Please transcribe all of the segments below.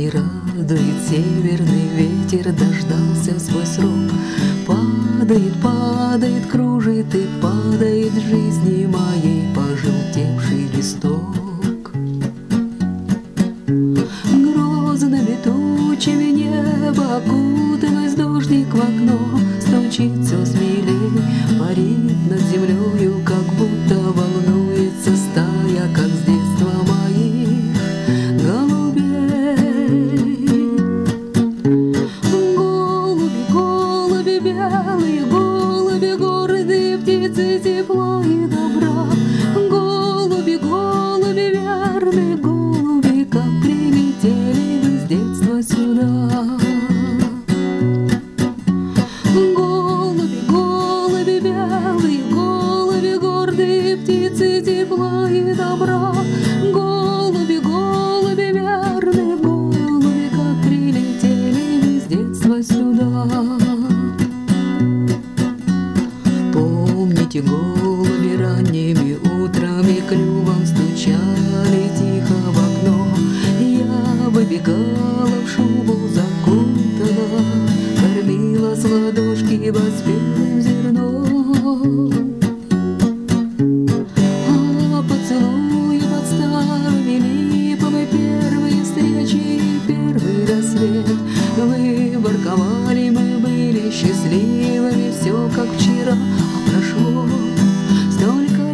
не радует северный ветер, дождался свой срок. Падает, падает, кружит и падает в жизни моей пожелтевший листок. Грозными тучами небо окуталось, дождик в окно стучит все смелей, парит над землею, как будто волнуется стая, как с детства моих голубей. Голуби, голуби белые, голуби гордые, птицы тепла и добра. Голуби, голуби верные, голуби, как прилетели вы с детства сюда. Голуби, голуби белые, голуби гордые, птицы тепла и добра. Голуби, голуби верные, голуби, как прилетели вы с детства сюда. Помните, голуби ранними утрами клювом стучали тихо в окно. Я выбегала в шубу закутана, кормила с ладошки поспелым зерном. А поцелуи под старыми липами, первые встречи, первый рассвет. Вы ворковали, мы были счастливыми, все как вчера, а прошло столько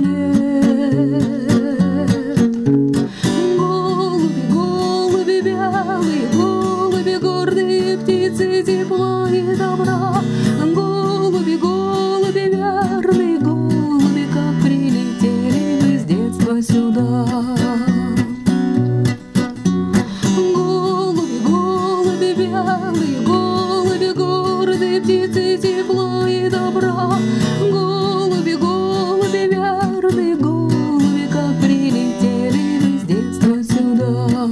лет. Голуби, голуби белые, голуби гордые, птицы тепла и добра. Голуби, голуби верные, голуби, как прилетели вы с детства сюда. Голуби, голуби белые, голуби гордые, птицы тепла и добра. Голуби, голуби верные, голуби, как прилетели вы с детства сюда.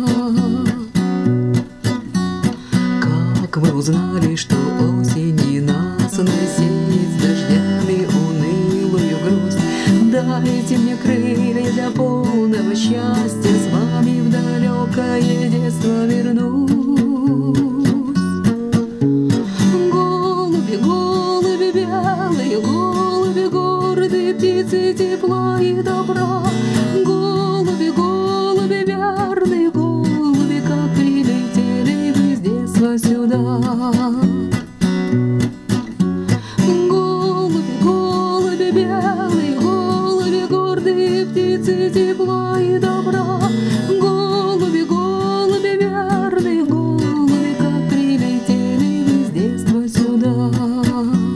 Как вы узнали, что осень нас носит с дождями унылую грусть? Дайте мне крылья для полного счастья, с вами в далекое детство вернусь. Голуби, голуби белые, голуби гордые, птицы тепла и добра. Голуби, голуби верные, голуби, как прилетели вы с детства сюда. Голуби, голуби белые, голуби гордые, птицы тепла и добра. Голуби, голуби верные, голуби, как прилетели вы с детства сюда.